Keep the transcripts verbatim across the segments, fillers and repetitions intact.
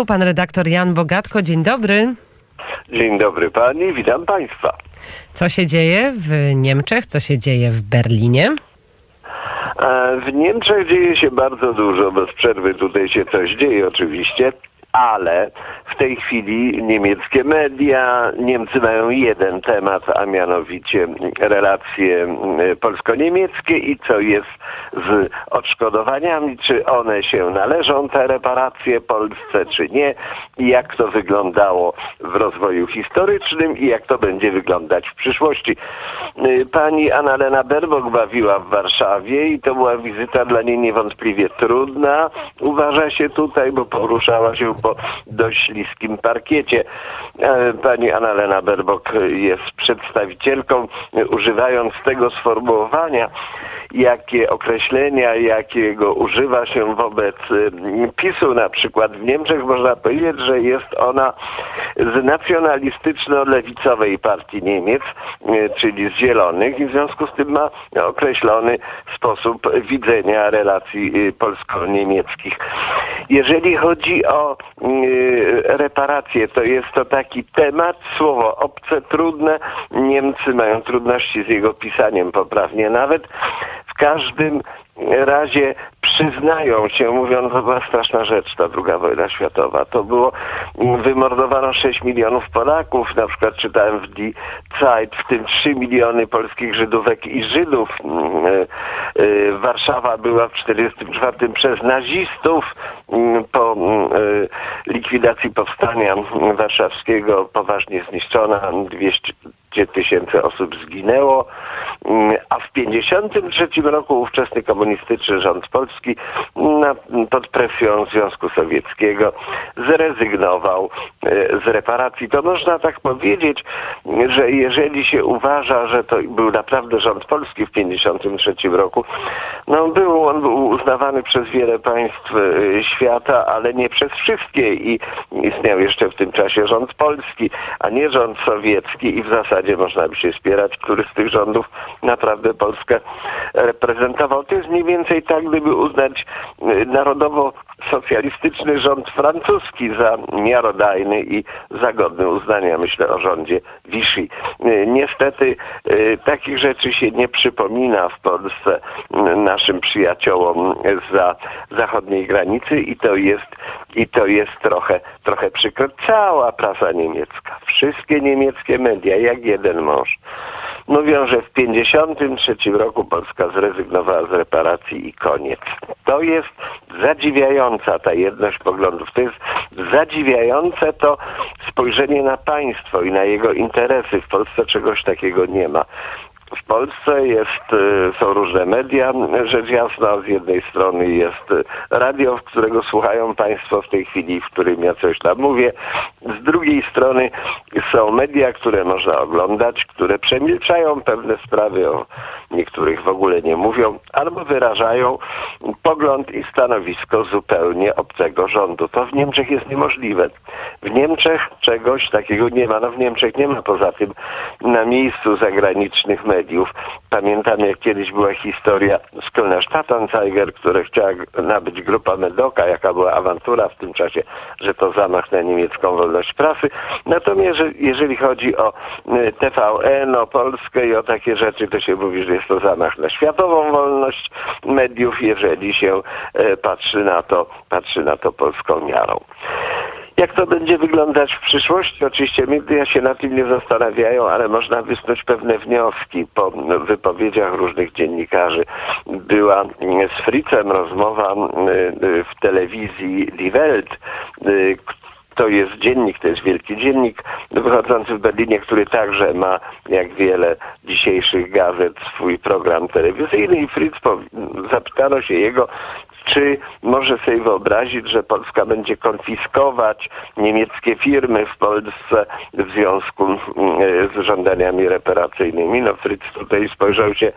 Państwu, pan redaktor Jan Bogatko. Dzień dobry. Dzień dobry pani, witam państwa. Co się dzieje w Niemczech? Co się dzieje w Berlinie? W Niemczech dzieje się bardzo dużo, bez przerwy tutaj się coś dzieje oczywiście, ale w tej chwili niemieckie media, Niemcy mają jeden temat, a mianowicie relacje polsko-niemieckie i co jest z odszkodowaniami, czy one się należą, te reparacje Polsce, czy nie, i jak to wyglądało w rozwoju historycznym i jak to będzie wyglądać w przyszłości. Pani Annalena Baerbock bawiła w Warszawie i to była wizyta dla niej niewątpliwie trudna, uważa się tutaj, bo poruszała się po dość śliskim parkiecie. Pani Annalena Baerbock jest przedstawicielką, używając tego sformułowania, jakie określenia, jakiego używa się wobec PiS-u na przykład w Niemczech, można powiedzieć, że jest ona z nacjonalistyczno-lewicowej partii Niemiec, czyli z Zielonych, i w związku z tym ma określony sposób widzenia relacji polsko-niemieckich. Jeżeli chodzi o reparacje, to jest to taki temat, słowo obce, trudne. Niemcy mają trudności z jego pisaniem poprawnie nawet. W każdym razie przyznają się, mówiąc, że to była straszna rzecz, ta druga wojna światowa. To było, wymordowano sześć milionów Polaków, na przykład czytałem w Die Zeit, w tym trzy miliony polskich Żydówek i Żydów. Warszawa była w czterdziestym czwartym przez nazistów po likwidacji powstania warszawskiego poważnie zniszczona, dwieście tysięcy osób zginęło, a w pięćdziesiątym trzecim roku ówczesny komunistyczny rząd polski na, pod presją Związku Sowieckiego zrezygnował z reparacji. To można tak powiedzieć, że jeżeli się uważa, że to był naprawdę rząd polski w pięćdziesiątym trzecim roku, no był on był uznawany przez wiele państw świata, ale nie przez wszystkie, i istniał jeszcze w tym czasie rząd polski, a nie rząd sowiecki, i w zasadzie można by się spierać, który z tych rządów naprawdę Polskę reprezentował. To jest mniej więcej tak, gdyby uznać narodowo-socjalistyczny rząd francuski za miarodajny i za godny uznania, myślę o rządzie Vichy. Niestety takich rzeczy się nie przypomina w Polsce naszym przyjaciołom za zachodniej granicy i to jest, i to jest trochę, trochę przykre. Cała prasa niemiecka, wszystkie niemieckie media, jak jeden mąż, mówią, że w pięćdziesiątym trzecim roku Polska zrezygnowała z reparacji i koniec. To jest zadziwiająca ta jedność poglądów. To jest zadziwiające to spojrzenie na państwo i na jego interesy. W Polsce czegoś takiego nie ma. W Polsce jest, są różne media, rzecz jasna. Z jednej strony jest radio, którego słuchają państwo w tej chwili, w którym ja coś tam mówię. Z drugiej strony są media, które można oglądać, które przemilczają pewne sprawy, o niektórych w ogóle nie mówią, albo wyrażają pogląd i stanowisko zupełnie obcego rządu. To w Niemczech jest niemożliwe. W Niemczech czegoś takiego nie ma. No w Niemczech nie ma poza tym na miejscu zagranicznych mediów. Pamiętam, jak kiedyś była historia z Kölner Stadtanzeiger, które chciała nabyć grupa Medoka, jaka była awantura w tym czasie, że to zamach na niemiecką wolność prasy. Natomiast jeżeli chodzi o T V N, o Polskę i o takie rzeczy, to się mówi, że jest to zamach na światową wolność mediów, jeżeli się patrzy na to, patrzy na to polską miarą. Jak to będzie wyglądać w przyszłości? Oczywiście media się nad tym nie zastanawiają, ale można wysnuć pewne wnioski. Po wypowiedziach różnych dziennikarzy była z Fritzem rozmowa w telewizji Die Welt. To jest dziennik, to jest wielki dziennik wychodzący w Berlinie, który także ma, jak wiele dzisiejszych gazet, swój program telewizyjny, i Fritz, zapytano się jego, czy może sobie wyobrazić, że Polska będzie konfiskować niemieckie firmy w Polsce w związku z żądaniami reparacyjnymi. No Fritz tutaj spojrzał się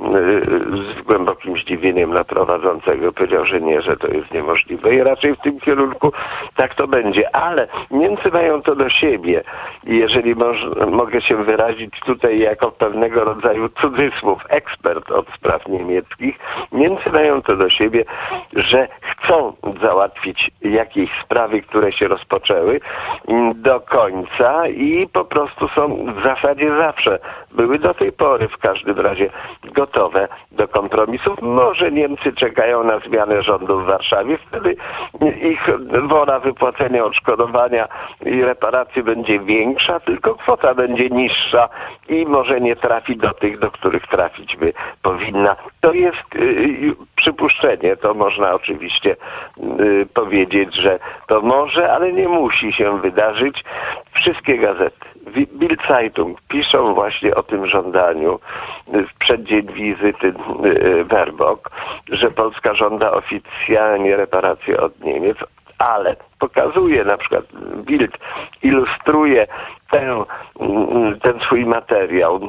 z głębokim zdziwieniem na prowadzącego. Powiedział, że nie, że to jest niemożliwe i raczej w tym kierunku tak to będzie. Ale Niemcy mają to do siebie. I jeżeli moż, mogę się wyrazić tutaj jako pewnego rodzaju cudzysłów, ekspert od spraw niemieckich, Niemcy mają to do siebie, że chcą załatwić jakieś sprawy, które się rozpoczęły do końca i po prostu są w zasadzie zawsze, były do tej pory w każdym razie gotowe do kompromisów. Może Niemcy czekają na zmianę rządu w Warszawie, wtedy ich wola wypłacenia odszkodowania i reparacji będzie większa, tylko kwota będzie niższa i może nie trafi do tych, do których trafić by powinna. To jest y, przypuszczenie, to można oczywiście y, powiedzieć, że to może, ale nie musi się wydarzyć. Wszystkie gazety, Bild Zeitung, piszą właśnie o tym żądaniu w przeddzień wizyty Baerbock, że Polska żąda oficjalnie reparacji od Niemiec, ale pokazuje, na przykład Bild ilustruje ten, ten swój materiał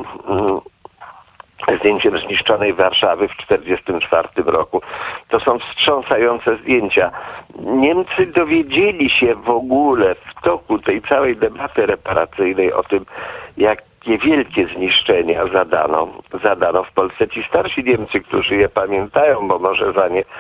zdjęciem zniszczonej Warszawy w tysiąc dziewięćset czterdziestym czwartym roku. To są wstrząsające zdjęcia. Niemcy dowiedzieli się w ogóle w toku tej całej debaty reparacyjnej o tym, jakie wielkie zniszczenia zadano, zadano w Polsce. Ci starsi Niemcy, którzy je pamiętają, bo może za nie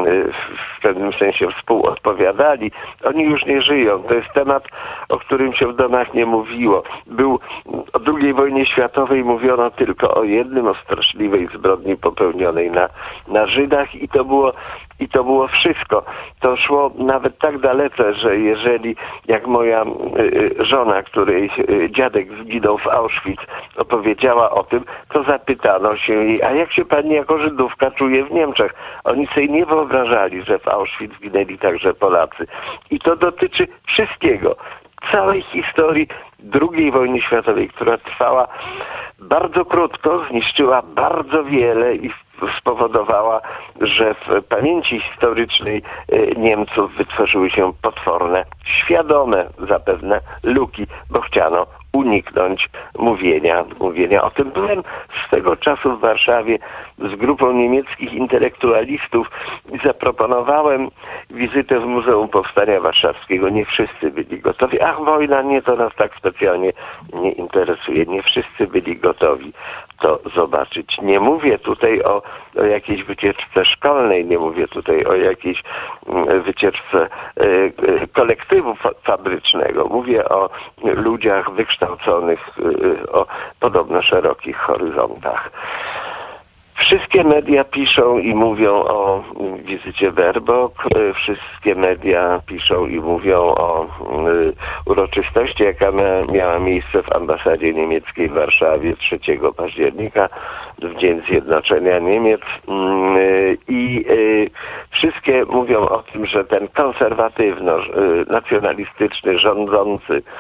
w pewnym sensie współodpowiadali, oni już nie żyją. To jest temat, o którym się w domach nie mówiło. Był o drugiej wojnie światowej mówiono tylko o jednym, o straszliwej zbrodni popełnionej na, na Żydach i to było I to było wszystko. To szło nawet tak dalece, że jeżeli, jak moja y, żona, której y, dziadek zginął w Auschwitz, opowiedziała o tym, to zapytano się jej, a jak się pani jako Żydówka czuje w Niemczech? Oni sobie nie wyobrażali, że w Auschwitz zginęli także Polacy. I to dotyczy wszystkiego. Całej historii drugiej wojny światowej, która trwała bardzo krótko, zniszczyła bardzo wiele i spowodowała, że w pamięci historycznej Niemców wytworzyły się potworne, świadome zapewne luki, bo chciano uniknąć mówienia, mówienia o tym. Byłem swego czasu w Warszawie z grupą niemieckich intelektualistów i zaproponowałem wizytę w Muzeum Powstania Warszawskiego. Nie wszyscy byli gotowi. Ach, wojna, nie, to nas tak specjalnie nie interesuje. Nie wszyscy byli gotowi to zobaczyć. Nie mówię tutaj o, o jakiejś wycieczce szkolnej, nie mówię tutaj o jakiejś wycieczce y, y, kolektywu fa fabrycznego. Mówię o ludziach wykształconych y, o podobno szerokich horyzontach. Wszystkie media piszą i mówią o wizycie Baerbock, wszystkie media piszą i mówią o y, uroczystości, jaka miała miejsce w ambasadzie niemieckiej w Warszawie trzeciego października, w Dzień Zjednoczenia Niemiec. Y, I y, wszystkie mówią o tym, że ten konserwatywno, y, nacjonalistyczny, rządzący y,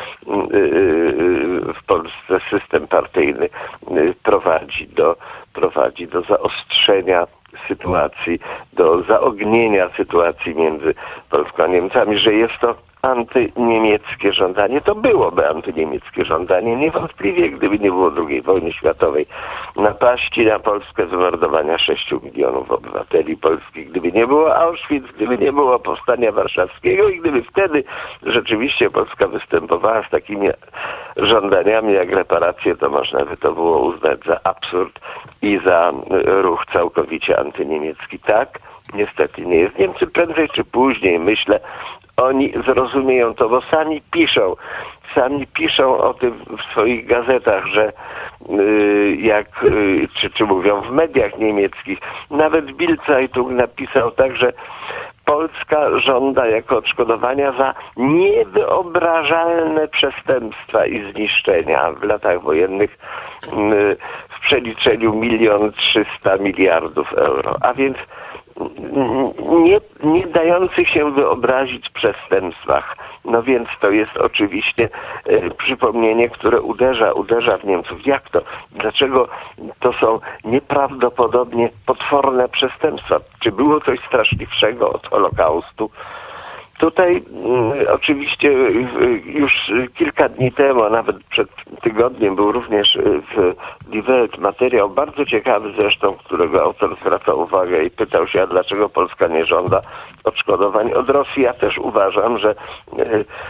y, w Polsce system partyjny y, prowadzi do prowadzi do zaostrzenia sytuacji, do zaognienia sytuacji między Polską a Niemcami, że jest to antyniemieckie żądanie. To byłoby antyniemieckie żądanie, niewątpliwie, gdyby nie było drugiej wojny światowej, napaści na Polskę, zamordowania sześciu milionów obywateli polskich, gdyby nie było Auschwitz, gdyby nie było Powstania Warszawskiego i gdyby wtedy rzeczywiście Polska występowała z takimi żądaniami jak reparacje, to można by to było uznać za absurd i za ruch całkowicie antyniemiecki. Tak, niestety nie jest. Niemcy prędzej czy później, myślę, oni zrozumieją to, bo sami piszą, sami piszą o tym w swoich gazetach, że yy, jak, yy, czy, czy mówią w mediach niemieckich, nawet Bild Zeitung napisał tak, że Polska żąda jako odszkodowania za niewyobrażalne przestępstwa i zniszczenia w latach wojennych yy, w przeliczeniu milion trzysta miliardów euro. A więc nie, nie dających się wyobrazić przestępstwach. No więc to jest oczywiście e, przypomnienie, które uderza, uderza w Niemców. Jak to? Dlaczego to są nieprawdopodobnie potworne przestępstwa? Czy było coś straszliwszego od Holokaustu? Tutaj mm, oczywiście y, już kilka dni temu, a nawet przed tygodniem był również w Die Welt, materiał bardzo ciekawy zresztą, którego autor zwraca uwagę i pytał się, a dlaczego Polska nie żąda odszkodowań od Rosji. Ja też uważam, że y,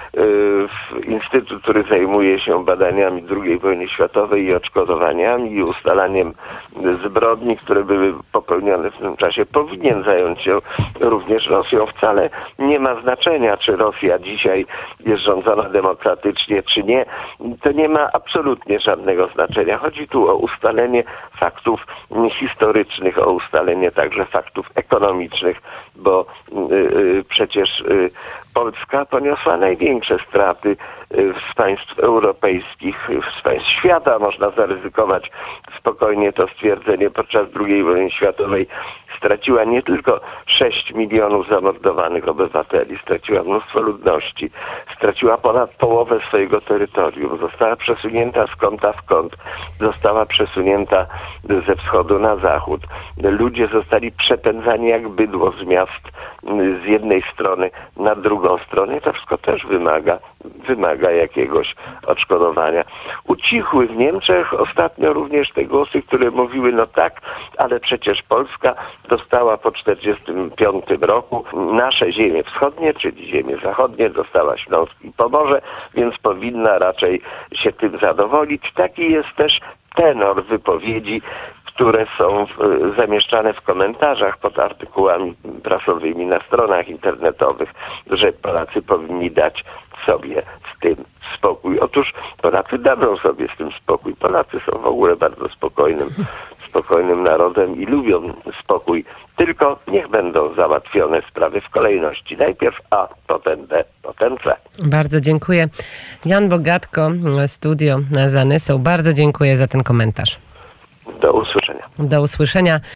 y, instytut, który zajmuje się badaniami drugiej wojny światowej i odszkodowaniami i ustalaniem zbrodni, które były popełnione w tym czasie, powinien zająć się również Rosją. Wcale nie ma znaczenia, czy Rosja dzisiaj jest rządzona demokratycznie, czy nie. To nie ma absolutnie żadnego znaczenia. Chodzi tu o ustalenie faktów historycznych, o ustalenie także faktów ekonomicznych, bo y, y, przecież y, Polska poniosła największe straty z państw europejskich, z państw świata. Można zaryzykować spokojnie to stwierdzenie. Podczas drugiej wojny światowej straciła nie tylko sześć milionów zamordowanych obywateli, straciła mnóstwo ludności, straciła ponad połowę swojego terytorium, została przesunięta z kąta w kąt, została przesunięta ze wschodu na zachód. Ludzie zostali przepędzani jak bydło z miast z jednej strony na drugą stronę. I to wszystko też wymaga, wymaga jakiegoś odszkodowania. Ucichły w Niemczech ostatnio również te głosy, które mówiły, no tak, ale przecież Polska dostała po czterdziestym piątym roku nasze ziemie wschodnie, czyli ziemie zachodnie, dostała Śląsk i Pomorze, więc powinna raczej się tym zadowolić. Taki jest też tenor wypowiedzi, które są w, zamieszczane w komentarzach pod artykułami prasowymi na stronach internetowych, że Polacy powinni dać sobie z tym spokój. Otóż Polacy dadzą sobie z tym spokój. Polacy są w ogóle bardzo spokojnym, spokojnym narodem i lubią spokój. Tylko niech będą załatwione sprawy w kolejności. Najpierw A, potem B, potem C. Bardzo dziękuję. Jan Bogatko, studio za Nysą. Bardzo dziękuję za ten komentarz. Do usłyszenia. Do usłyszenia.